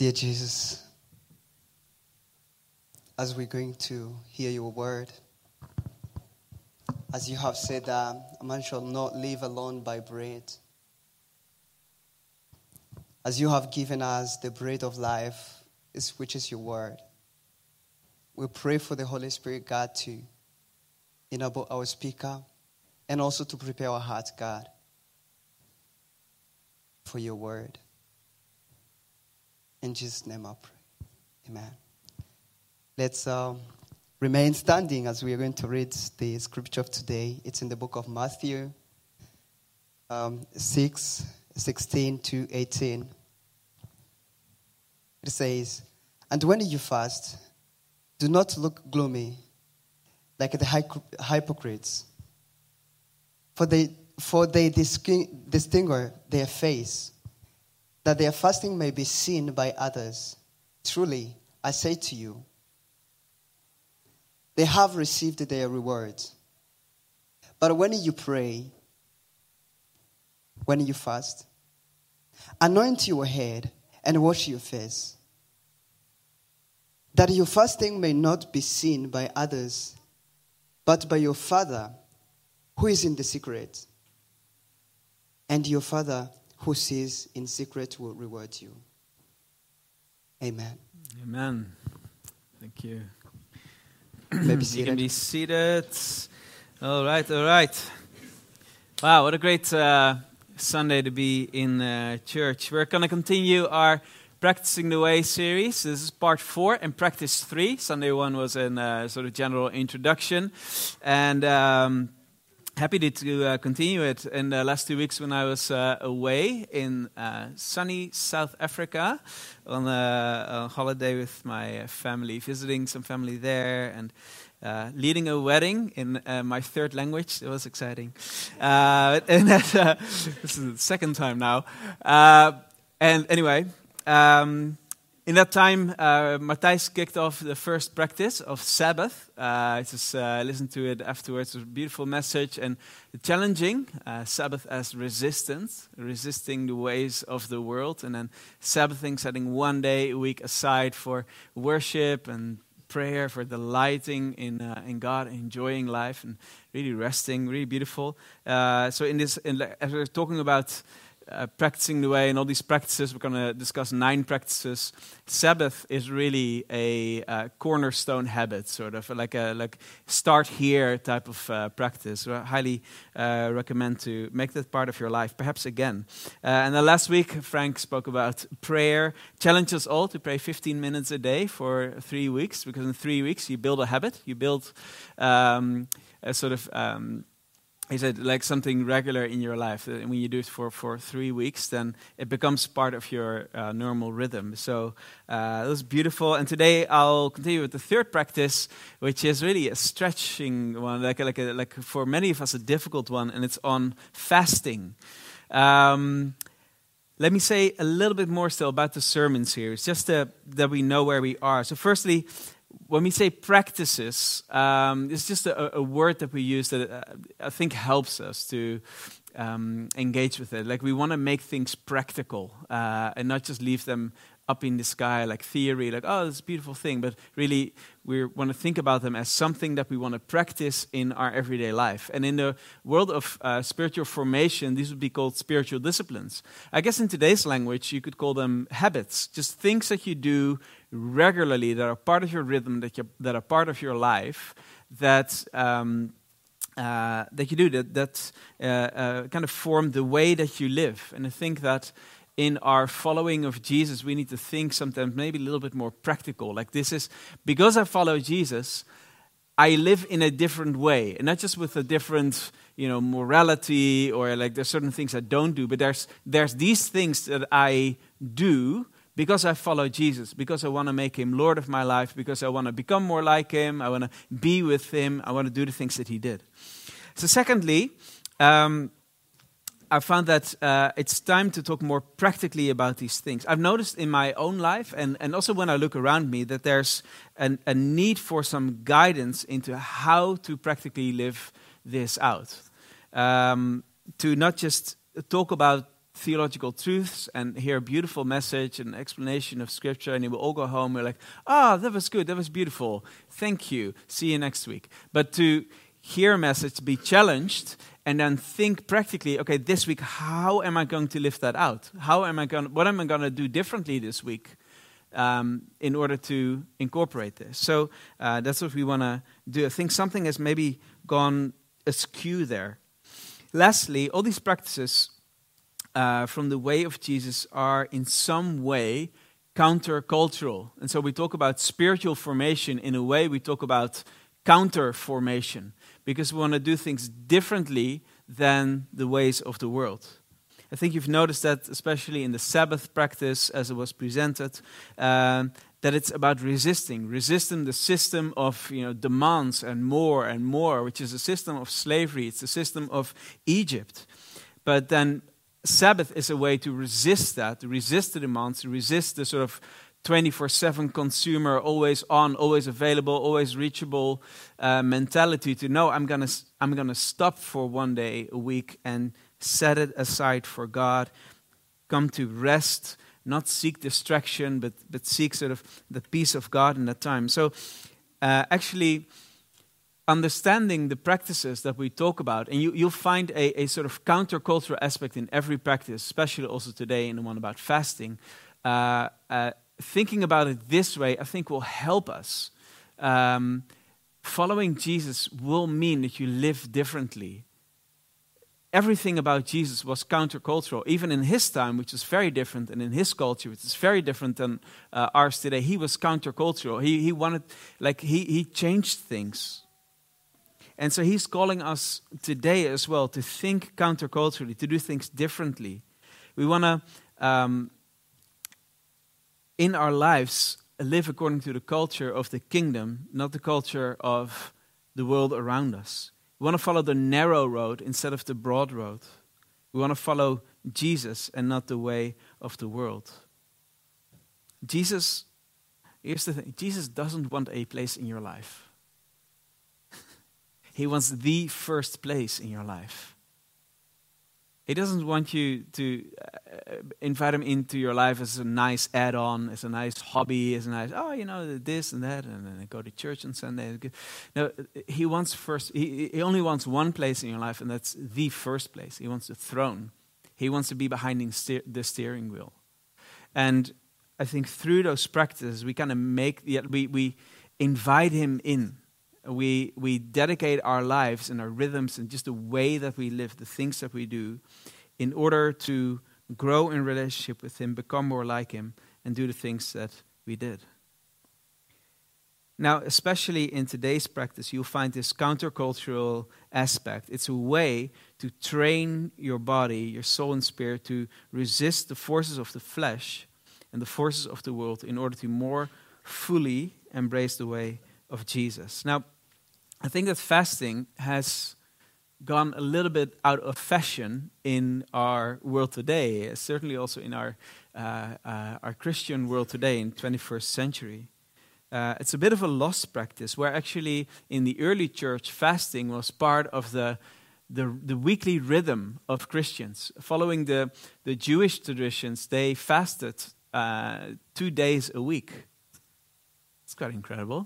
Dear Jesus, as we're going to hear your word, as you have said that a man shall not live alone by bread, as you have given us the bread of life, which is your word, we pray for the Holy Spirit, God, to enable our speaker and also to prepare our hearts, God, for your word. In Jesus' name I pray. Amen. Let's remain standing as we are going to read the scripture of today. It's in the book of Matthew 6:16 to 18. It says, "And when you fast, do not look gloomy like the hypocrites, for they distinguish their face, that their fasting may be seen by others. Truly, I say to you, they have received their reward. But when you pray, when you fast, anoint your head and wash your face, that your fasting may not be seen by others, but by your Father who is in the secret. And your Father who sees in secret will reward you." Amen. Amen. Thank you. Maybe You can be seated. All right. Wow, what a great Sunday to be in church. We're going to continue our Practicing the Way series. This is part 4 and practice 3. Sunday 1 was a sort of general introduction. And happy to continue it. In the last 2 weeks when I was away in sunny South Africa on a holiday with my family, visiting some family there and leading a wedding in my third language. It was exciting. And this is the second time now. And anyway, in that time, Matthijs kicked off the first practice of Sabbath. I just listened to it afterwards. It was a beautiful message and challenging. Sabbath as resisting the ways of the world. And then Sabbathing, setting one day a week aside for worship and prayer, for delighting in God, enjoying life, and really resting, really beautiful. So as we're talking about practicing the way and all these practices, we're going to discuss 9 practices. Sabbath is really a cornerstone habit, sort of like start here type of practice. So I highly recommend to make that part of your life, perhaps again. And then last week, Frank spoke about prayer. Challenge us all to pray 15 minutes a day for 3 weeks, because in 3 weeks you build a habit. You build a sort of he said, like something regular in your life. And when you do it for 3 weeks, then it becomes part of your normal rhythm. So it was beautiful. And today I'll continue with the third practice, which is really a stretching one, like for many of us a difficult one, and it's on fasting. Let me say a little bit more still about the sermon series, just that we know where we are. So firstly, when we say practices, it's just a word that we use that I think helps us to engage with it. Like we want to make things practical and not just leave them up in the sky like theory, like, oh, it's a beautiful thing. But really, we want to think about them as something that we want to practice in our everyday life. And in the world of spiritual formation, these would be called spiritual disciplines. I guess in today's language, you could call them habits, just things that you do regularly that are part of your rhythm, that are part of your life, that you do, that kind of form the way that you live. And I think that in our following of Jesus, we need to think sometimes maybe a little bit more practical. Like this is, because I follow Jesus, I live in a different way. And not just with a different, morality, or like there's certain things I don't do, but there's these things that I do because I follow Jesus, because I want to make him Lord of my life, because I want to become more like him, I want to be with him, I want to do the things that he did. So secondly, I found that it's time to talk more practically about these things. I've noticed in my own life, and also when I look around me, that there's a need for some guidance into how to practically live this out. To not just talk about theological truths and hear a beautiful message and explanation of Scripture, and you will all go home. We're like, that was good, that was beautiful. Thank you. See you next week. But to hear a message, to be challenged, and then think practically, okay, this week, how am I going to live that out? What am I going to do differently this week in order to incorporate this? So that's what we want to do. I think something has maybe gone askew there. Lastly, all these practices from the way of Jesus are in some way countercultural. And so we talk about spiritual formation. In a way, we talk about counter formation, because we want to do things differently than the ways of the world. I think you've noticed that, especially in the Sabbath practice as it was presented, that it's about resisting the system of demands and more, which is a system of slavery. It's a system of Egypt. But then Sabbath is a way to resist that, to resist the demands, to resist the sort of 24/7 consumer, always on, always available, always reachable mentality. To know I'm gonna stop for one day a week and set it aside for God. Come to rest, not seek distraction, but seek sort of the peace of God in that time. So actually, understanding the practices that we talk about, and you'll find a sort of countercultural aspect in every practice, especially also today in the one about fasting. Thinking about it this way, I think, will help us. Following Jesus will mean that you live differently. Everything about Jesus was countercultural, even in his time, which is very different, and in his culture, which is very different than ours today. He was countercultural. He wanted, he changed things. And so he's calling us today as well to think counterculturally, to do things differently. We want to, in our lives, live according to the culture of the kingdom, not the culture of the world around us. We want to follow the narrow road instead of the broad road. We want to follow Jesus and not the way of the world. Jesus, here's the thing, Jesus doesn't want a place in your life. He wants the first place in your life. He doesn't want you to invite him into your life as a nice add-on, as a nice hobby, as a nice, this and that, and then I go to church on Sunday. No, he wants first. He only wants one place in your life, and that's the first place. He wants the throne. He wants to be behind the steering wheel. And I think through those practices, we kind of we invite him in. We dedicate our lives and our rhythms and just the way that we live, the things that we do, in order to grow in relationship with him, become more like him, and do the things that we did. Now, especially in today's practice, you'll find this countercultural aspect. It's a way to train your body, your soul and spirit, to resist the forces of the flesh and the forces of the world in order to more fully embrace the way of Jesus. Now, I think that fasting has gone a little bit out of fashion in our world today, certainly also in our Christian world today in 21st century. It's a bit of a lost practice, where actually in the early church, fasting was part of the weekly rhythm of Christians. Following the Jewish traditions, they fasted 2 days a week. It's quite incredible.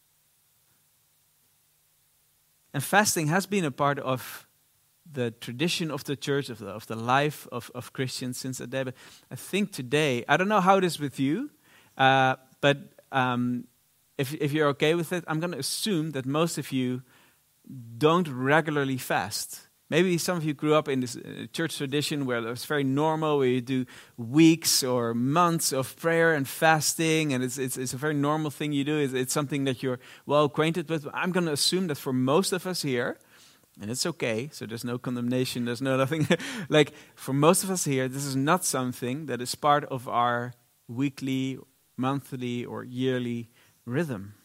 And fasting has been a part of the tradition of the church, of the life of Christians since that day. But I think today, I don't know how it is with you, but if you're okay with it, I'm going to assume that most of you don't regularly fast. Maybe some of you grew up in this church tradition where it was very normal, where you do weeks or months of prayer and fasting, and it's a very normal thing you do. It's something that you're well acquainted with. I'm going to assume that for most of us here, and it's okay, so there's no condemnation, there's no nothing. For most of us here, this is not something that is part of our weekly, monthly, or yearly rhythm.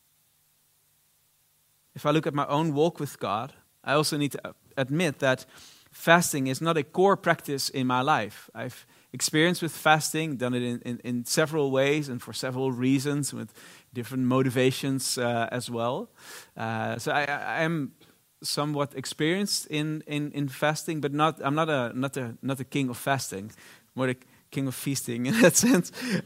If I look at my own walk with God, I also need to admit that fasting is not a core practice in my life. I've experienced with fasting, done it in several ways and for several reasons, with different motivations as well. So I am somewhat experienced in fasting, but I'm not a king of fasting, more a king of feasting in that sense.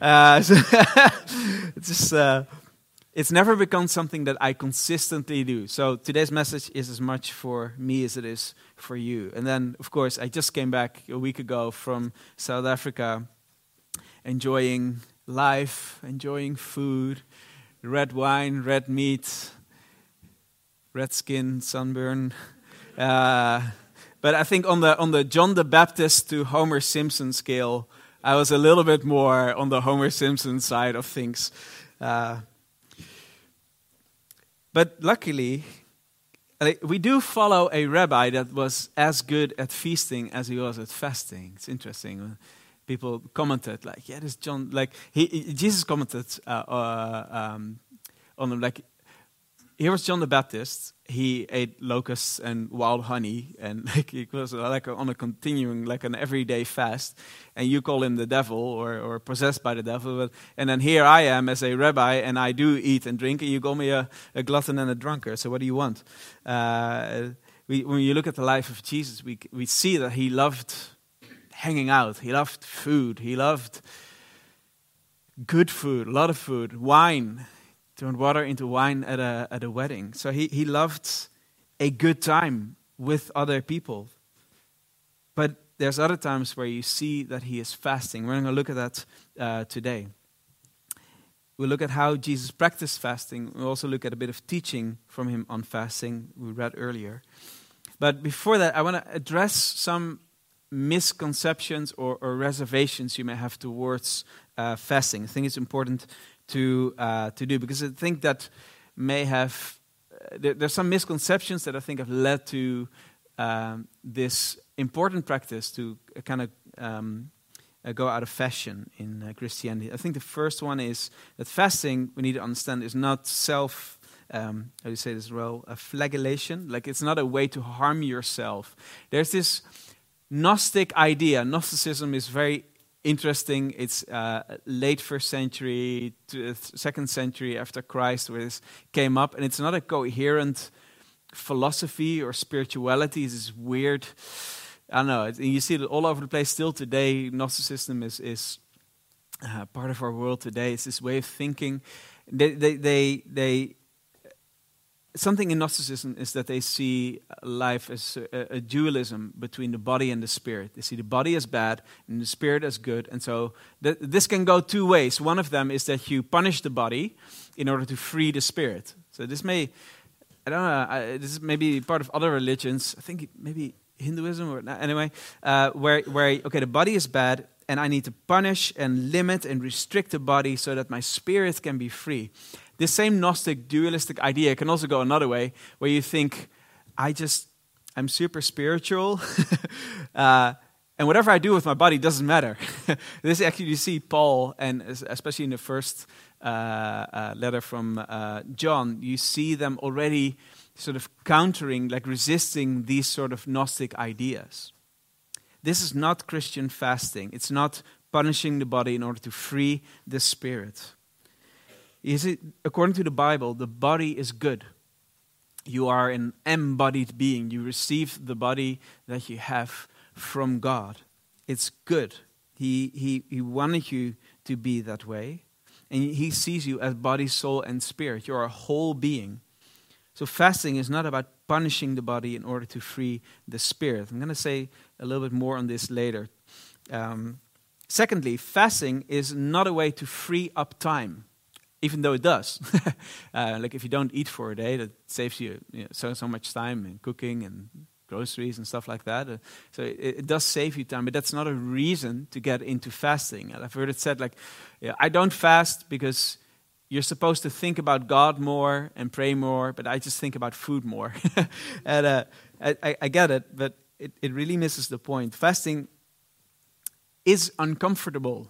It's never become something that I consistently do. So today's message is as much for me as it is for you. And then, of course, I just came back a week ago from South Africa, enjoying life, enjoying food, red wine, red meat, red skin, sunburn. But I think on the John the Baptist to Homer Simpson scale, I was a little bit more on the Homer Simpson side of things. But luckily, we do follow a rabbi that was as good at feasting as he was at fasting. It's interesting. People commented like, "Yeah, this John." Like Jesus commented on him like, "Here was John the Baptist. He ate locusts and wild honey, and like it was like on a continuing, like an everyday fast. And you call him the devil or possessed by the devil. And then here I am as a rabbi, and I do eat and drink, and you call me a glutton and a drunkard. So what do you want?" When you look at the life of Jesus, we see that he loved hanging out. He loved food. He loved good food, a lot of food, wine. Turned water into wine at a wedding. So he loved a good time with other people. But there's other times where you see that he is fasting. We're going to look at that today. We'll look at how Jesus practiced fasting. We'll also look at a bit of teaching from him on fasting we read earlier. But before that, I want to address some misconceptions or reservations you may have towards fasting. I think it's important to do, because I think that may have there's some misconceptions that I think have led to this important practice to kind of go out of fashion in Christianity. I think the first one is that fasting, we need to understand, is not how do you say this well, a flagellation. Like, it's not a way to harm yourself. There's this Gnostic idea. Gnosticism is very interesting. It's late 1st century to 2nd century after Christ where this came up, and it's not a coherent philosophy or spirituality. It's this weird, I don't know, you see it all over the place still today. Gnosticism is part of our world today. It's this way of thinking. Something in Gnosticism is that they see life as a dualism between the body and the spirit. They see the body as bad and the spirit as good. And so this can go two ways. One of them is that you punish the body in order to free the spirit. So this may, I don't know, this is maybe part of other religions. I think maybe Hinduism or anyway, where okay, the body is bad and I need to punish and limit and restrict the body so that my spirit can be free. This same Gnostic dualistic idea can also go another way, where you think, I'm super spiritual, and whatever I do with my body doesn't matter. This actually, you see Paul, and especially in the first letter from John, you see them already sort of countering, like resisting these sort of Gnostic ideas. This is not Christian fasting. It's not punishing the body in order to free the spirit. According to the Bible, the body is good. You are an embodied being. You receive the body that you have from God. It's good. He wanted you to be that way. And he sees you as body, soul, and spirit. You're a whole being. So fasting is not about punishing the body in order to free the spirit. I'm going to say a little bit more on this later. Secondly, fasting is not a way to free up time. Even though it does. Like if you don't eat for a day, that saves you, so much time in cooking and groceries and stuff like that. So it does save you time, but that's not a reason to get into fasting. And I've heard it said like, I don't fast because you're supposed to think about God more and pray more, but I just think about food more. And I get it, but it really misses the point. Fasting is uncomfortable.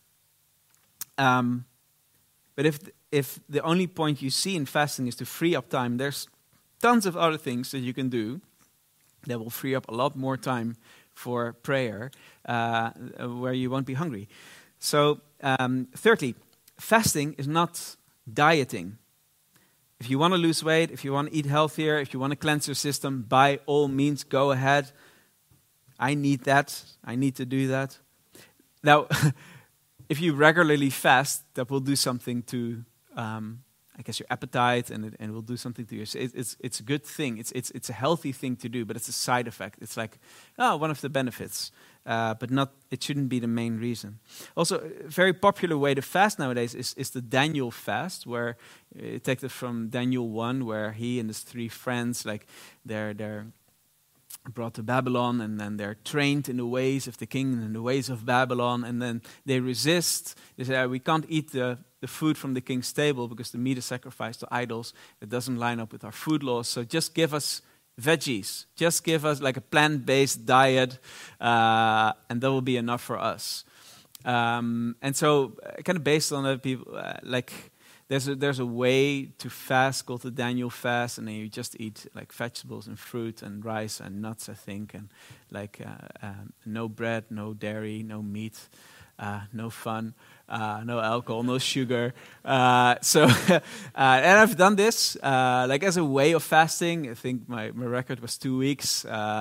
But if the only point you see in fasting is to free up time, there's tons of other things that you can do that will free up a lot more time for prayer, where you won't be hungry. So, thirdly, fasting is not dieting. If you want to lose weight, if you want to eat healthier, if you want to cleanse your system, by all means, go ahead. I need that. I need to do that. Now, if you regularly fast, that will do something to, I guess, your appetite, and it will do something to your. It's a good thing. It's a healthy thing to do, but it's a side effect. It's like one of the benefits, but not. It shouldn't be the main reason. Also, a very popular way to fast nowadays is the Daniel fast, where you take it from Daniel 1, where he and his 3 friends, like they're brought to Babylon, and then they're trained in the ways of the king and the ways of Babylon, and then they resist. They say, we can't eat the food from the king's table because the meat is sacrificed to idols. It doesn't line up with our food laws, so just give us veggies. Just give us like a plant-based diet, and that will be enough for us. And so, kind of based on that, people there's a way to fast called the Daniel fast, and then you just eat like vegetables and fruit and rice and nuts, I think, and like no bread, no dairy, no meat, no fun, no alcohol, no sugar. And I've done this like as a way of fasting. I think my record was 2 weeks.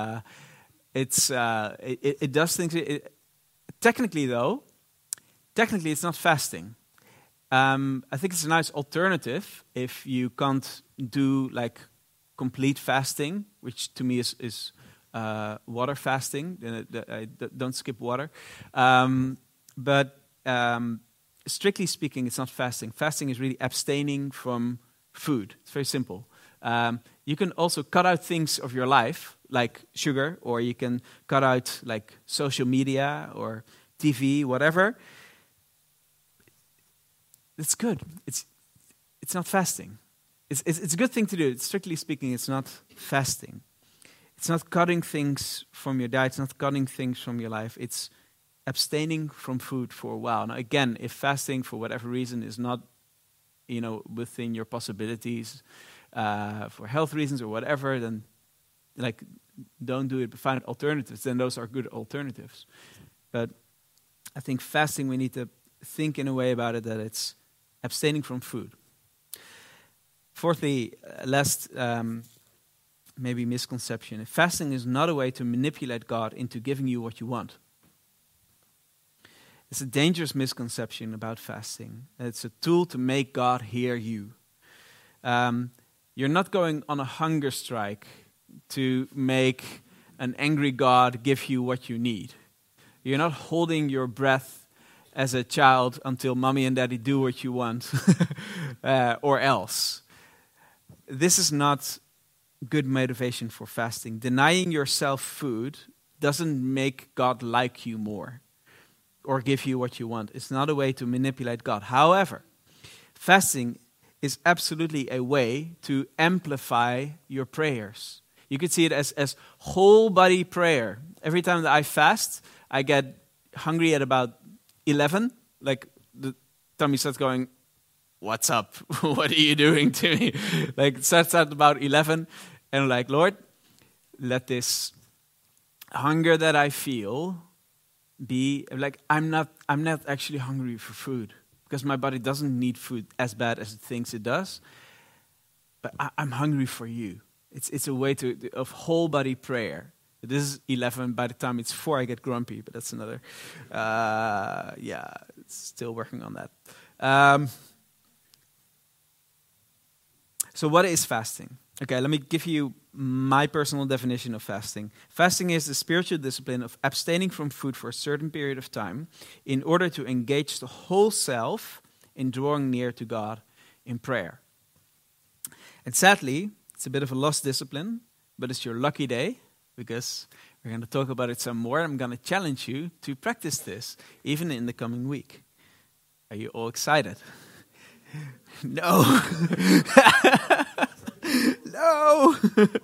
It does things. Technically, it's not fasting. I think it's a nice alternative if you can't do like complete fasting, which to me is water fasting. I don't skip water. But strictly speaking, it's not fasting. Fasting is really abstaining from food. It's very simple. You can also cut out things of your life, like sugar, or you can cut out like social media or TV, whatever. It's good. It's not fasting. It's a good thing to do. Strictly speaking, it's not fasting. It's not cutting things from your diet. It's not cutting things from your life. It's abstaining from food for a while. Now, again, if fasting for whatever reason is not, within your possibilities, for health reasons or whatever, then like don't do it. But find alternatives. Then those are good alternatives. But I think fasting, we need to think in a way about it that it's abstaining from food. Fourthly, last maybe misconception. Fasting is not a way to manipulate God into giving you what you want. It's a dangerous misconception about fasting. It's a tool to make God hear you. You're not going on a hunger strike to make an angry God give you what you need. You're not holding your breath as a child until mommy and daddy do what you want, or else. This is not good motivation for fasting. Denying yourself food doesn't make God like you more or give you what you want. It's not a way to manipulate God. However, fasting is absolutely a way to amplify your prayers. You could see it as whole body prayer. Every time that I fast, I get hungry at about 11, like the tummy starts going, what's up? What are you doing to me? Like it starts at about 11, and I'm like, Lord, let this hunger that I feel be like I'm not actually hungry for food because my body doesn't need food as bad as it thinks it does, but I'm hungry for you. It's a way of whole body prayer. This is 11. By the time it's 4, I get grumpy, but that's another. Still working on that. So what is fasting? Okay, let me give you my personal definition of fasting. Fasting is the spiritual discipline of abstaining from food for a certain period of time in order to engage the whole self in drawing near to God in prayer. And sadly, it's a bit of a lost discipline, but it's your lucky day, because we're going to talk about it some more. I'm going to challenge you to practice this, even in the coming week. Are you all excited? No. No.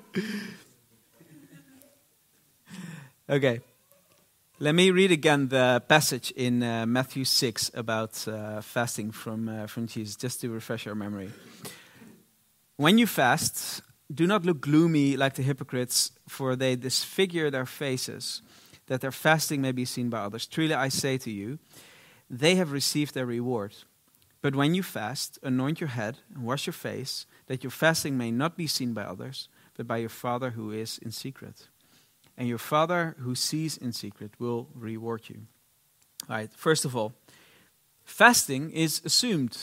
Okay. Let me read again the passage in Matthew 6 about fasting from Jesus, just to refresh our memory. When you fast, do not look gloomy like the hypocrites, for they disfigure their faces, that their fasting may be seen by others. Truly I say to you, they have received their reward. But when you fast, anoint your head and wash your face, that your fasting may not be seen by others, but by your Father who is in secret. And your Father who sees in secret will reward you. All right, first of all, fasting is assumed.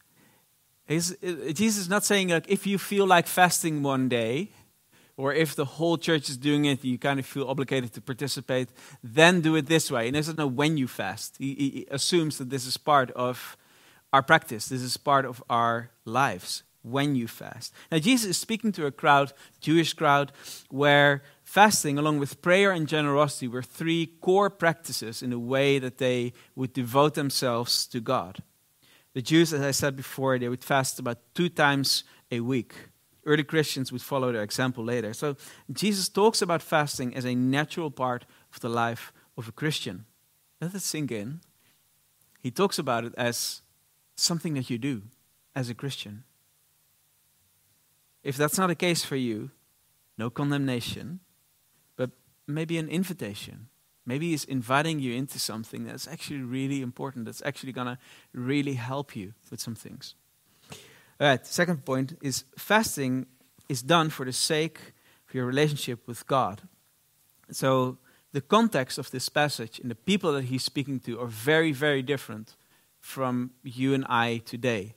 Jesus is not saying, like, if you feel like fasting one day, or if the whole church is doing it, you kind of feel obligated to participate, then do it this way. And he doesn't know when you fast. He assumes that this is part of our practice. This is part of our lives, when you fast. Now, Jesus is speaking to a crowd, Jewish crowd, where fasting, along with prayer and generosity, were three core practices in the way that they would devote themselves to God. The Jews, as I said before, they would fast about 2 times a week. Early Christians would follow their example later. So Jesus talks about fasting as a natural part of the life of a Christian. Let it sink in. He talks about it as something that you do as a Christian. If that's not the case for you, no condemnation, but maybe an invitation. Maybe he's inviting you into something that's actually really important, that's actually going to really help you with some things. All right, second point is fasting is done for the sake of your relationship with God. So the context of this passage and the people that he's speaking to are very, very different from you and I today.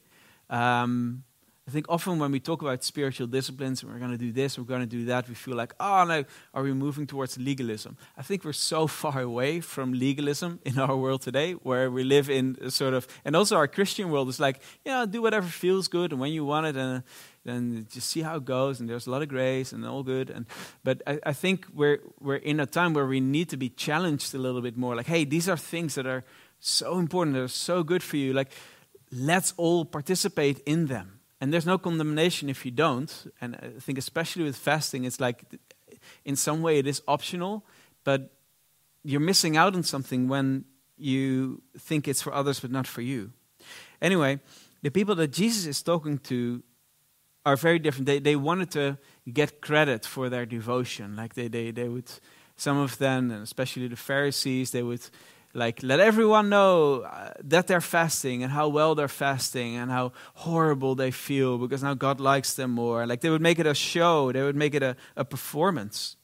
I think often when we talk about spiritual disciplines, and we're going to do this, we're going to do that, we feel like, oh no, are we moving towards legalism? I think we're so far away from legalism in our world today, where we live in a sort of, and also our Christian world is like, do whatever feels good, and when you want it, and then just see how it goes, and there's a lot of grace, and all good. But I think we're in a time where we need to be challenged a little bit more, like, hey, these are things that are so important, that are so good for you, like, let's all participate in them. And there's no condemnation if you don't. And I think especially with fasting, it's like, in some way it is optional, but you're missing out on something when you think it's for others but not for you. Anyway, the people that Jesus is talking to are very different. They wanted to get credit for their devotion. Like they would, some of them, and especially the Pharisees, they would like let everyone know that they're fasting and how well they're fasting and how horrible they feel because now God likes them more. Like they would make it a show, they would make it a performance.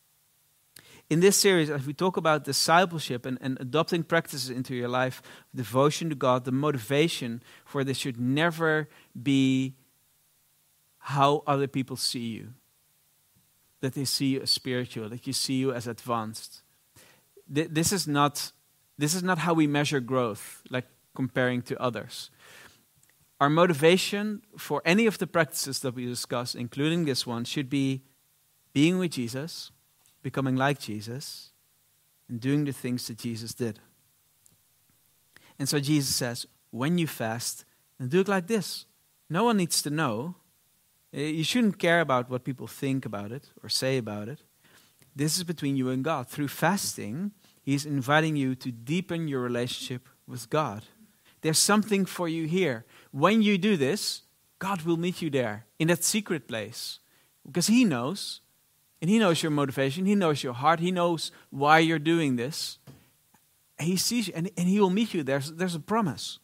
In this series, as we talk about discipleship and adopting practices into your life, devotion to God, the motivation for this should never be how other people see you. That they see you as spiritual, that you see you as advanced. This is not how we measure growth, like comparing to others. Our motivation for any of the practices that we discuss, including this one, should be being with Jesus, becoming like Jesus, and doing the things that Jesus did. And so Jesus says, when you fast, then do it like this. No one needs to know. You shouldn't care about what people think about it or say about it. This is between you and God. Through fasting, He's inviting you to deepen your relationship with God. There's something for you here. When you do this, God will meet you there, in that secret place. Because He knows, and He knows your motivation, He knows your heart, He knows why you're doing this. He sees you, and He will meet you. There's a promise.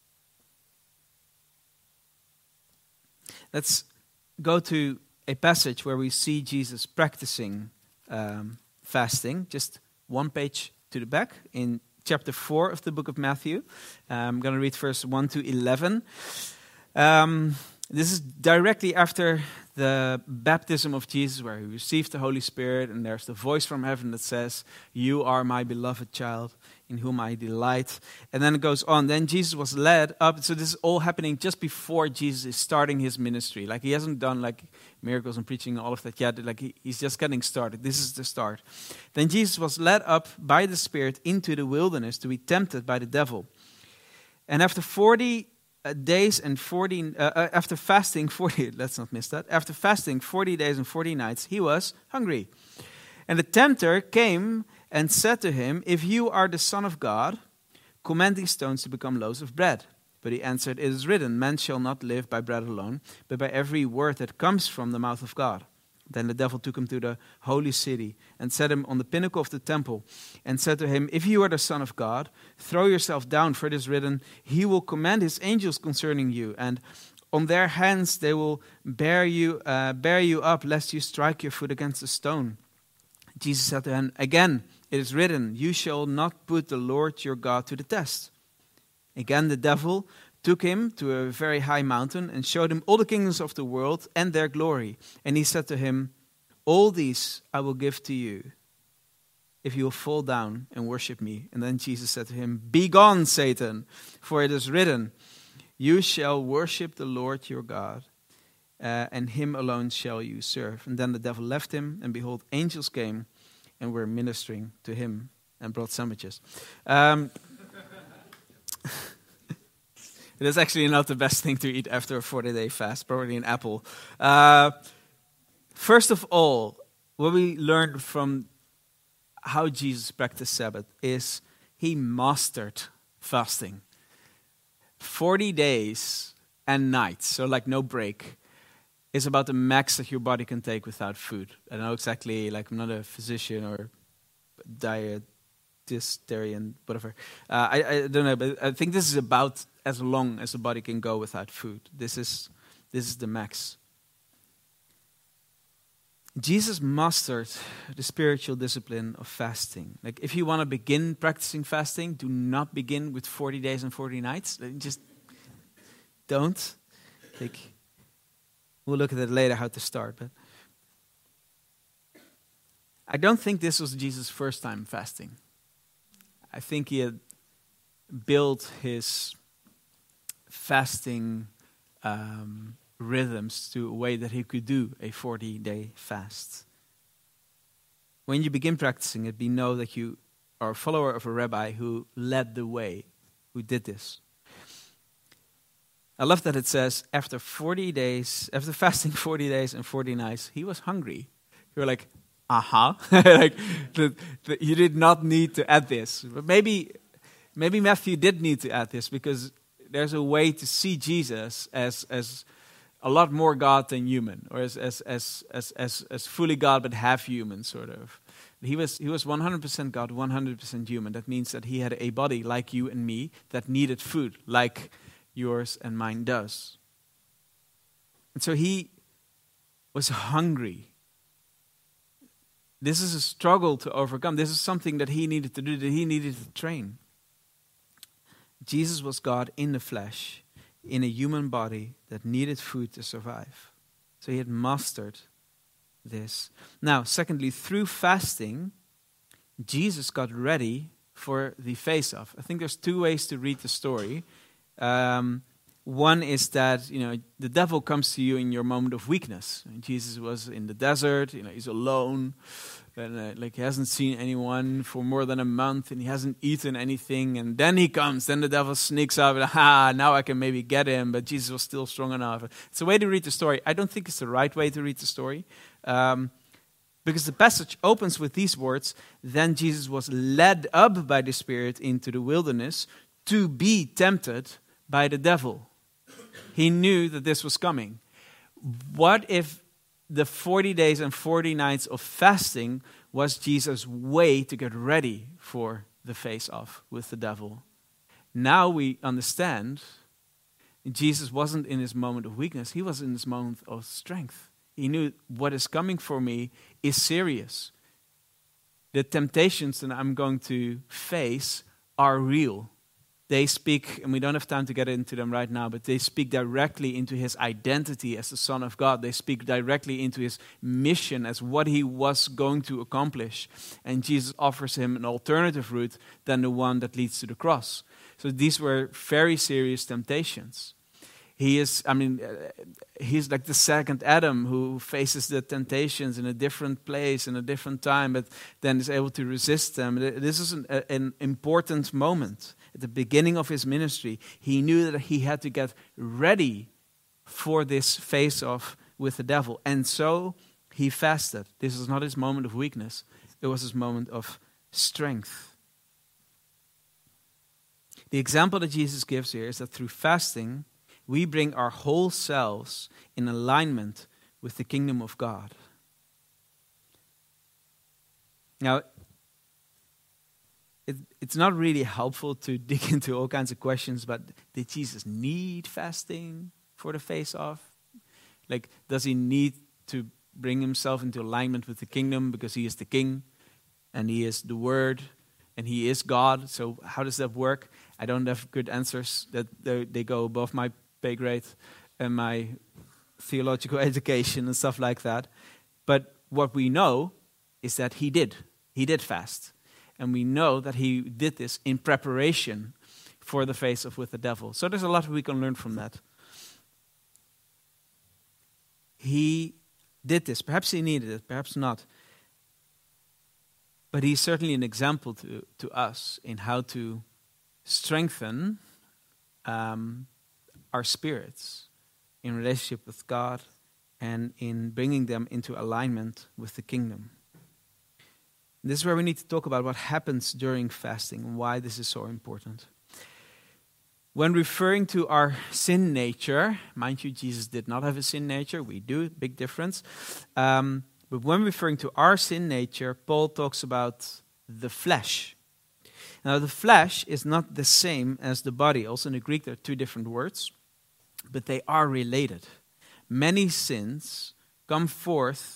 Let's go to a passage where we see Jesus practicing fasting, just one page to the back, in chapter 4 of the book of Matthew. I'm going to read verse 1 to 11. This is directly after the baptism of Jesus, where He received the Holy Spirit, and there's the voice from heaven that says, "You are my beloved child, in whom I delight." And then it goes on. Then Jesus was led up. So this is all happening just before Jesus is starting His ministry. Like He hasn't done like miracles and preaching and all of that yet. Like He's just getting started. This is the start. Then Jesus was led up by the Spirit into the wilderness to be tempted by the devil. And after 40 days and 40, after fasting 40, let's not miss that. After fasting 40 days and 40 nights, He was hungry. And the tempter came and said to Him, "If you are the Son of God, command these stones to become loaves of bread." But He answered, "It is written, man shall not live by bread alone, but by every word that comes from the mouth of God." Then the devil took him to the holy city and set him on the pinnacle of the temple and said to him, "If you are the Son of God, throw yourself down, for it is written, He will command His angels concerning you, and on their hands they will bear you up, lest you strike your foot against a stone." Jesus said to him, "Again, it is written, you shall not put the Lord your God to the test." Again the devil took him to a very high mountain and showed him all the kingdoms of the world and their glory. And he said to him, "All these I will give to you, if you will fall down and worship me." And then Jesus said to him, "Begone, Satan, for it is written, you shall worship the Lord your God, and him alone shall you serve." And then the devil left him, and behold, angels came and were ministering to him and brought sandwiches. It is actually not the best thing to eat after a 40-day fast, probably an apple. First of all, what we learned from how Jesus practiced Sabbath is he mastered fasting. 40 days and nights, so like no break, is about the max that your body can take without food. I don't know exactly, like I'm not a physician or dietitian, whatever. I don't know, but I think this is about as long as the body can go without food. This is the max. Jesus mastered the spiritual discipline of fasting. Like if you want to begin practicing fasting, do not begin with 40 days and 40 nights. Just don't. We'll look at it later how to start. But I don't think this was Jesus' first time fasting. I think he had built his fasting rhythms to a way that he could do a 40-day fast. When you begin practicing it, know that you are a follower of a rabbi who led the way, who did this. I love that it says, after fasting 40 days and 40 nights, he was hungry. You're like, like you did not need to add this. But maybe Matthew did need to add this, because there's a way to see Jesus as a lot more God than human, or as fully God but half human, sort of. He was 100% God, 100% human. That means that he had a body like you and me that needed food, like yours and mine does. And so he was hungry. This is a struggle to overcome. This is something that he needed to do, that he needed to train. Jesus was God in the flesh, in a human body that needed food to survive. So he had mastered this. Now, secondly, through fasting, Jesus got ready for the face-off. I think there's two ways to read the story. One is that, the devil comes to you in your moment of weakness. Jesus was in the desert, he's alone, and he hasn't seen anyone for more than a month, and he hasn't eaten anything, and then he comes, then the devil sneaks up, and now I can maybe get him, but Jesus was still strong enough. It's a way to read the story. I don't think it's the right way to read the story, because the passage opens with these words, "Then Jesus was led up by the Spirit into the wilderness to be tempted by the devil." He knew that this was coming. What if the 40 days and 40 nights of fasting was Jesus' way to get ready for the face-off with the devil? Now we understand Jesus wasn't in his moment of weakness. He was in his moment of strength. He knew what is coming for me is serious. The temptations that I'm going to face are real. They speak, and we don't have time to get into them right now, but they speak directly into his identity as the Son of God. They speak directly into his mission as what he was going to accomplish. And Jesus offers him an alternative route than the one that leads to the cross. So these were very serious temptations. He's like the second Adam who faces the temptations in a different place, in a different time, but then is able to resist them. This is an important moment. At the beginning of his ministry, he knew that he had to get ready for this face-off with the devil. And so he fasted. This was not his moment of weakness. It was his moment of strength. The example that Jesus gives here is that through fasting, we bring our whole selves in alignment with the kingdom of God. Now, it's not really helpful to dig into all kinds of questions about, did Jesus need fasting for the face-off? Like, does he need to bring himself into alignment with the kingdom because he is the king and he is the word and he is God? So how does that work? I don't have good answers. That they go above my pay grade and my theological education and stuff like that. But what we know is that he did fast. And we know that he did this in preparation for the face-off with the devil. So there's a lot we can learn from that. He did this. Perhaps he needed it, perhaps not. But he's certainly an example to us in how to strengthen our spirits in relationship with God and in bringing them into alignment with the kingdom. This is where we need to talk about what happens during fasting and why this is so important. When referring to our sin nature, mind you, Jesus did not have a sin nature. We do, big difference. But when referring to our sin nature, Paul talks about the flesh. Now, the flesh is not the same as the body. Also in the Greek, there are two different words, but they are related. Many sins come forth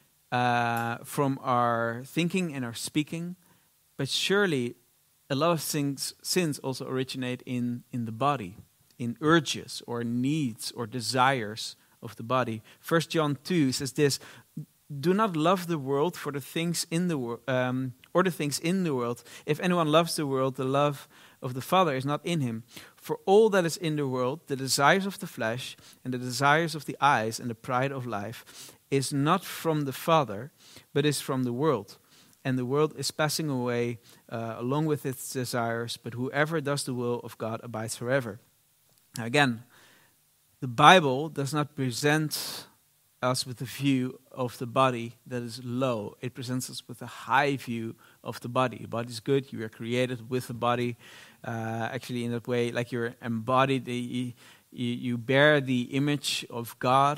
from our thinking and our speaking, but surely a lot of sins also originate in the body, in urges or needs or desires of the body. 1 John 2 says this: "Do not love the world for the things in the world, or the things in the world. If anyone loves the world, the love of the Father is not in him. For all that is in the world, the desires of the flesh and the desires of the eyes and the pride of life, is not from the Father, but is from the world. And the world is passing away along with its desires, but whoever does the will of God abides forever." Now again, the Bible does not present us with a view of the body that is low. It presents us with a high view of the body. The body is good. You are created with the body. Actually, in that way, like you're embodied, you bear the image of God.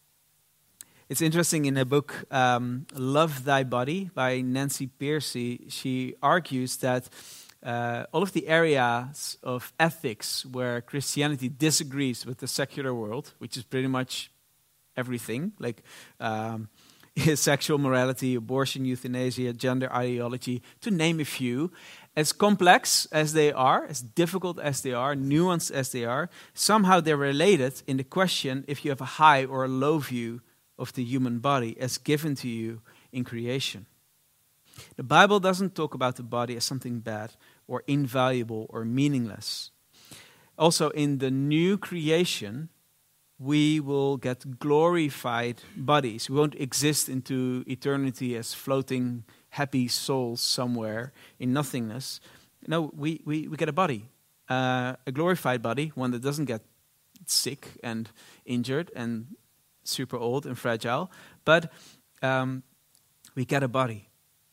It's interesting, in a book, Love Thy Body by Nancy Pearcey, she argues that all of the areas of ethics where Christianity disagrees with the secular world, which is pretty much everything, like sexual morality, abortion, euthanasia, gender ideology, to name a few, as complex as they are, as difficult as they are, nuanced as they are, somehow they're related in the question if you have a high or a low view of the human body as given to you in creation. The Bible doesn't talk about the body as something bad or invaluable or meaningless. Also, in the new creation, we will get glorified bodies. We won't exist into eternity as floating, happy souls somewhere in nothingness. No, we get a body, a glorified body, one that doesn't get sick and injured and super old and fragile, but we get a body.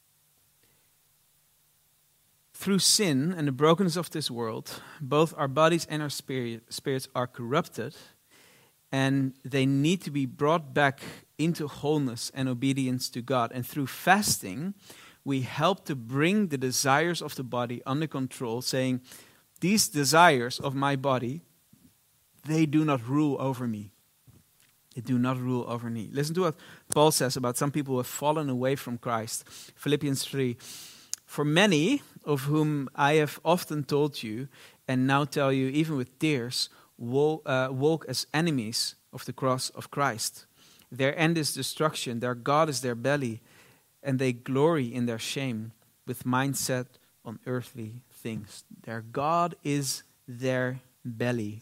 Through sin and the brokenness of this world, both our bodies and our spirits are corrupted, and they need to be brought back into wholeness and obedience to God. And through fasting, we help to bring the desires of the body under control, saying, these desires of my body, they do not rule over me. They do not rule over me. Listen to what Paul says about some people who have fallen away from Christ. Philippians 3. "For many of whom I have often told you, and now tell you even with tears, walk as enemies of the cross of Christ. Their end is destruction, their God is their belly, and they glory in their shame, with mind set on earthly things." Their God is their belly.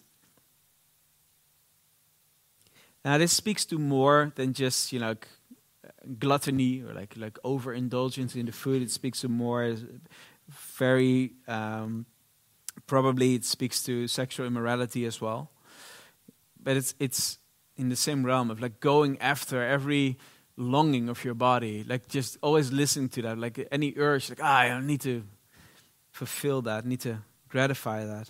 Now, this speaks to more than just, gluttony or like overindulgence in the food. It speaks to more very, probably it speaks to sexual immorality as well. But it's in the same realm of like going after every longing of your body, like just always listening to that, like any urge, like, I need to fulfill that, need to gratify that.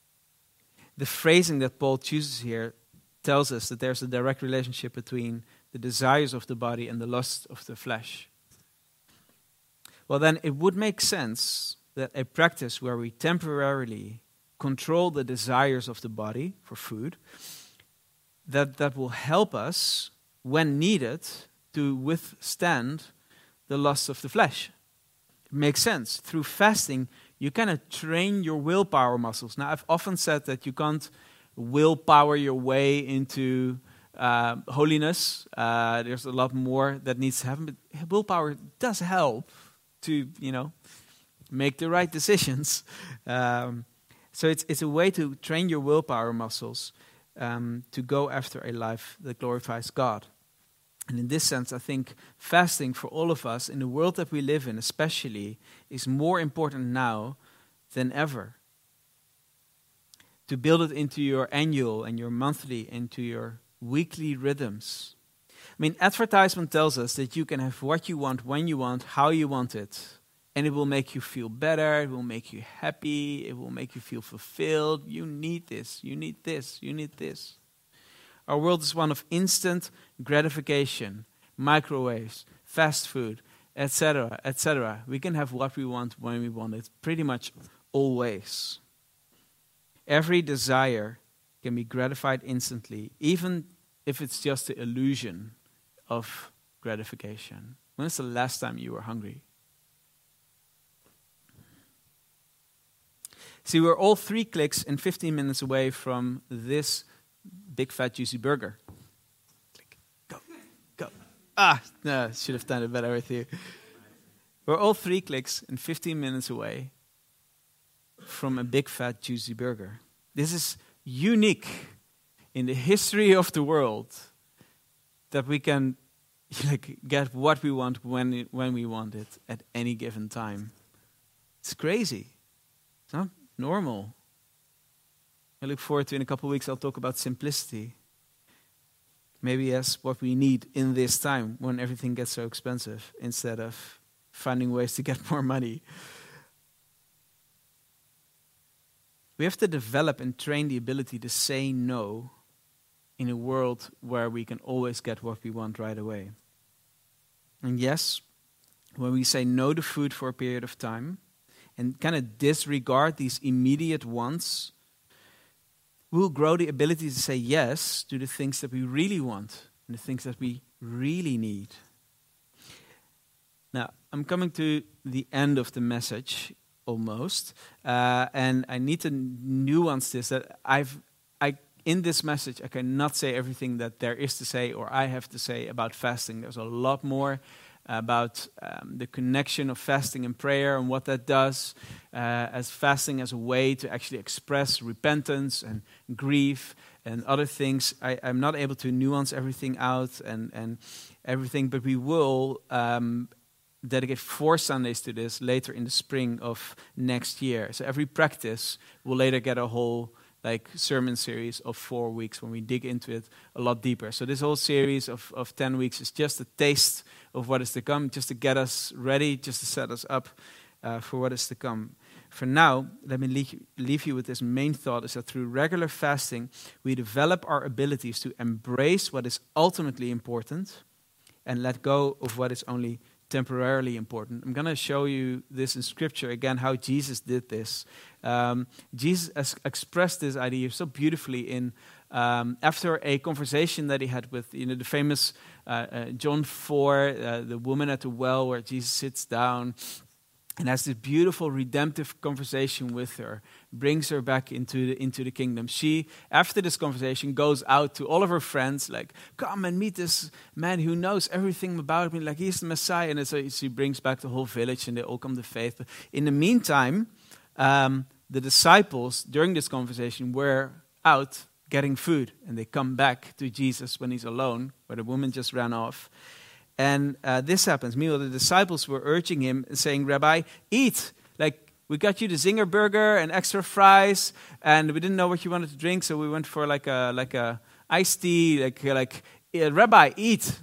The phrasing that Paul chooses here tells us that there's a direct relationship between the desires of the body and the lust of the flesh. Well, then it would make sense that a practice where we temporarily control the desires of the body for food, that will help us, when needed, to withstand the lusts of the flesh. It makes sense. Through fasting, you kind of train your willpower muscles. Now, I've often said that you can't willpower your way into holiness. There's a lot more that needs to happen, but willpower does help to, make the right decisions. So it's a way to train your willpower muscles to go after a life that glorifies God. And in this sense, I think fasting for all of us, in the world that we live in especially, is more important now than ever. To build it into your annual and your monthly, into your weekly rhythms. I mean, advertisement tells us that you can have what you want, when you want, how you want it. And it will make you feel better, it will make you happy, it will make you feel fulfilled. You need this, you need this, you need this. Our world is one of instant gratification, microwaves, fast food, etc., etc. We can have what we want when we want it, pretty much always. Every desire can be gratified instantly, even if it's just the illusion of gratification. When is the last time you were hungry? See, we're all 3 clicks and 15 minutes away from this big fat juicy burger. Click, go. No, should have done it better with you. We're all 3 clicks and 15 minutes away from a big fat juicy burger. This is unique in the history of the world that we can get what we want when we want it at any given time. It's crazy. It's not normal. I look forward to, in a couple of weeks, I'll talk about simplicity. Maybe as what we need in this time when everything gets so expensive, instead of finding ways to get more money. We have to develop and train the ability to say no in a world where we can always get what we want right away. And yes, when we say no to food for a period of time and kind of disregard these immediate wants, we'll grow the ability to say yes to the things that we really want and the things that we really need. Now, I'm coming to the end of the message, almost, and I need to nuance this, that in this message, I cannot say everything that there is to say or I have to say about fasting. There's a lot more about the connection of fasting and prayer and what that does, as fasting as a way to actually express repentance and grief and other things. I'm not able to nuance everything out and everything, but we will dedicate 4 Sundays to this later in the spring of next year. So every practice will later get a whole sermon series of 4 weeks when we dig into it a lot deeper. So this whole series of 10 weeks is just a taste of what is to come, just to get us ready, just to set us up for what is to come. For now, let me leave you with this main thought, is that through regular fasting, we develop our abilities to embrace what is ultimately important and let go of what is only temporarily important. I'm going to show you this in Scripture again, how Jesus did this. Jesus expressed this idea so beautifully in after a conversation that he had with the famous John 4, the woman at the well, where Jesus sits down and has this beautiful redemptive conversation with her, brings her back into the kingdom. She, after this conversation, goes out to all of her friends, come and meet this man who knows everything about me, he's the Messiah. And so she brings back the whole village and they all come to faith. But in the meantime, the disciples, during this conversation, were out getting food. And they come back to Jesus when he's alone, where the woman just ran off. And this happens. Meanwhile, the disciples were urging him, saying, "Rabbi, eat. We got you the zinger burger and extra fries, and we didn't know what you wanted to drink, so we went for a iced tea. Rabbi, eat."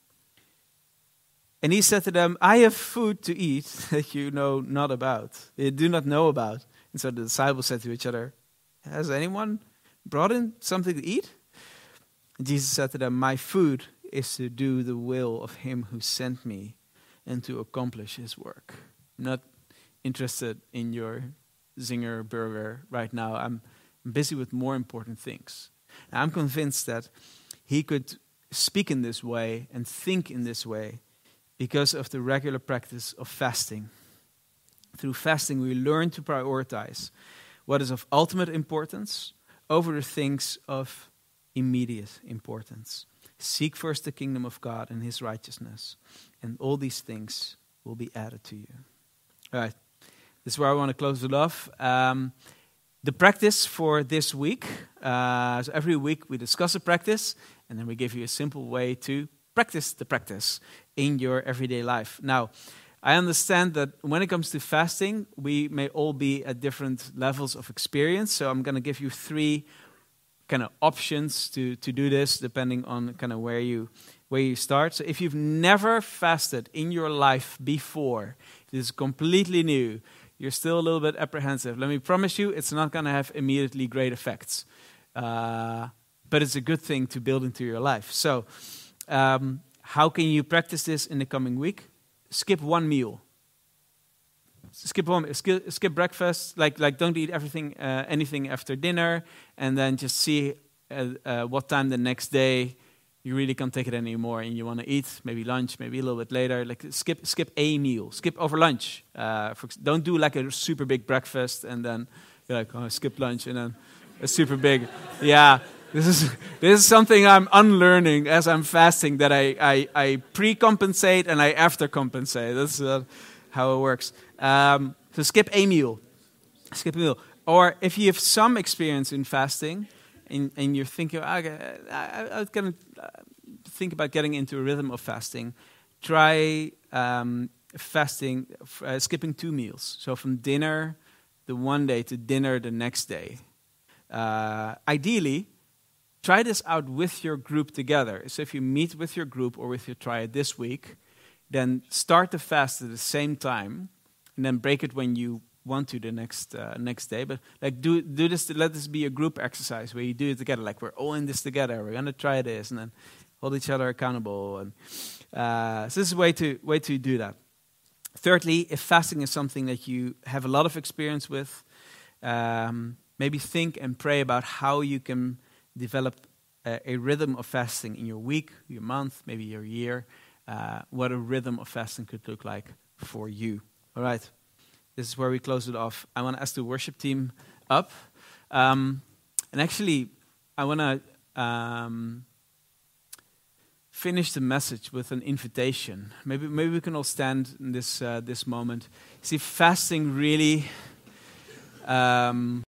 And he said to them, "I have food to eat that you know not about. You do not know about." And so the disciples said to each other, "Has anyone brought in something to eat?" And Jesus said to them, "My food is to do the will of him who sent me and to accomplish his work. I'm not interested in your zinger burger right now. I'm busy with more important things. And I'm convinced that he could speak in this way and think in this way because of the regular practice of fasting. Through fasting, we learn to prioritize what is of ultimate importance over the things of immediate importance. Seek first the kingdom of God and his righteousness, and all these things will be added to you. All right, this is where I want to close it off. The practice for this week, so every week we discuss a practice, and then we give you a simple way to practice the practice in your everyday life. Now, I understand that when it comes to fasting, we may all be at different levels of experience. So I'm going to give you 3 kind of options to do this, depending on kind of where you start. So if you've never fasted in your life before, it is completely new, you're still a little bit apprehensive. Let me promise you, it's not going to have immediately great effects. But it's a good thing to build into your life. So how can you practice this in the coming week? Skip one meal. Skip breakfast. Like don't eat anything after dinner, and then just see what time the next day you really can't take it anymore, and you want to eat. Maybe lunch, maybe a little bit later. Like skip a meal. Skip over lunch. Don't do like a super big breakfast and then you're like, oh, skip lunch and then a super big. Yeah. This is something I'm unlearning as I'm fasting, that I pre-compensate and I after-compensate. That's how it works. So skip a meal. Skip a meal. Or if you have some experience in fasting and you're thinking, I was going to think about getting into a rhythm of fasting, try fasting, skipping 2 meals. So from dinner the one day to dinner the next day. Ideally, try this out with your group together. So if you meet with your group or with your triad this week, then start the fast at the same time, and then break it when you want to the next day. But like do this. Let this be a group exercise where you do it together. Like we're all in this together. We're gonna try this, and then hold each other accountable. And so this is a way to do that. Thirdly, if fasting is something that you have a lot of experience with, maybe think and pray about how you can develop a rhythm of fasting in your week, your month, maybe your year, what a rhythm of fasting could look like for you. All right, this is where we close it off. I want to ask the worship team up. And actually, I want to finish the message with an invitation. Maybe we can all stand in this moment. See, fasting really